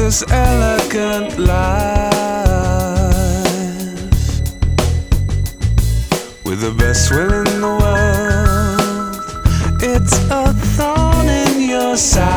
this elegant life with the best will in the world. It's a thorn in your side.